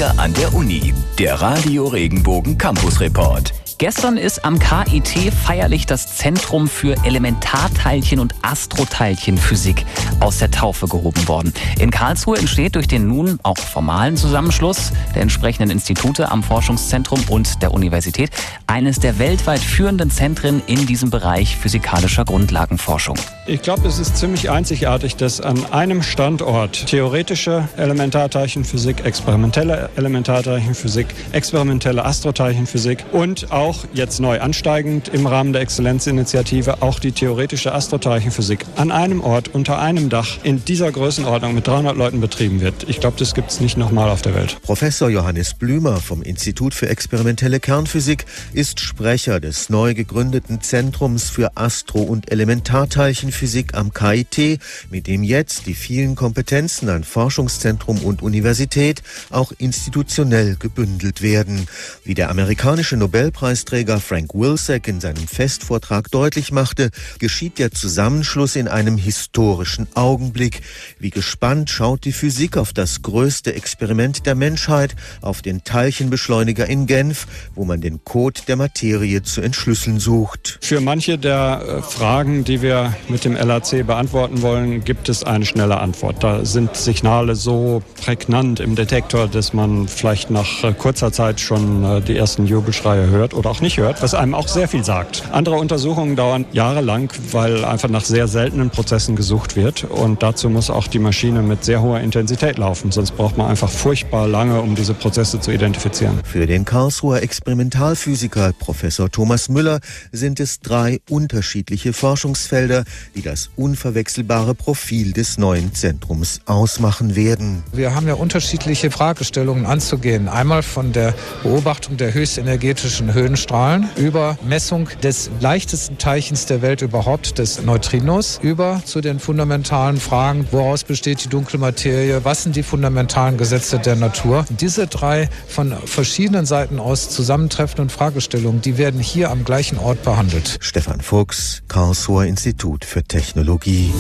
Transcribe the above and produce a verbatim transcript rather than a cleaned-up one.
Wir an der Uni. Der Radio Regenbogen Campus Report. Gestern ist am K I T feierlich das Zentrum für Elementarteilchen- und Astroteilchenphysik aus der Taufe gehoben worden. In Karlsruhe entsteht durch den nun auch formalen Zusammenschluss der entsprechenden Institute am Forschungszentrum und der Universität eines der weltweit führenden Zentren in diesem Bereich physikalischer Grundlagenforschung. Ich glaube, es ist ziemlich einzigartig, dass an einem Standort theoretische Elementarteilchenphysik, experimentelle Elementarteilchenphysik, experimentelle Astroteilchenphysik und auch jetzt neu ansteigend im Rahmen der Exzellenzinitiative auch die theoretische Astroteilchenphysik an einem Ort unter einem Dach in dieser Größenordnung mit dreihundert Leuten betrieben wird. Ich glaube, das gibt es nicht nochmal auf der Welt. Professor Johannes Blümer vom Institut für experimentelle Kernphysik ist Sprecher des neu gegründeten Zentrums für Astro- und Elementarteilchenphysik am K I T, mit dem jetzt die vielen Kompetenzen an Forschungszentrum und Universität auch institutionell gebündelt werden. Wie der amerikanische Nobelpreisträger Frank Wilczek in seinem Festvortrag deutlich machte, geschieht der Zusammenschluss in einem historischen Augenblick. Wie gespannt schaut die Physik auf das größte Experiment der Menschheit, auf den Teilchenbeschleuniger in Genf, wo man den Code der Materie zu entschlüsseln sucht. Für manche der Fragen, die wir mit dem L H C beantworten wollen, gibt es eine schnelle Antwort. Da sind Signale so prägnant im Detektor, dass man vielleicht nach kurzer Zeit schon die ersten Jubelschreie hört oder auch nicht hört, was einem auch sehr viel sagt. Andere Untersuchungen dauern jahrelang, weil einfach nach sehr seltenen Prozessen gesucht wird. Und dazu muss auch die Maschine mit sehr hoher Intensität laufen. Sonst braucht man einfach furchtbar lange, um diese Prozesse zu identifizieren. Für den Karlsruher Experimentalphysiker Professor Thomas Müller sind es drei unterschiedliche Forschungsfelder, die das unverwechselbare Profil des neuen Zentrums ausmachen werden. Wir haben ja unterschiedliche Fragestellungen anzugehen. Einmal von der Beobachtung der höchstenergetischen Höhenstrahlen über Messung des leichtesten Teilchens der Welt überhaupt, des Neutrinos, über zu den fundamentalen Fragen, woraus besteht die dunkle Materie, was sind die fundamentalen Gesetze der Natur. Diese drei von verschiedenen Seiten aus zusammentreffenden Fragestellungen, die werden hier am gleichen Ort behandelt. Stefan Fuchs, Karlsruher Institut für Technologie.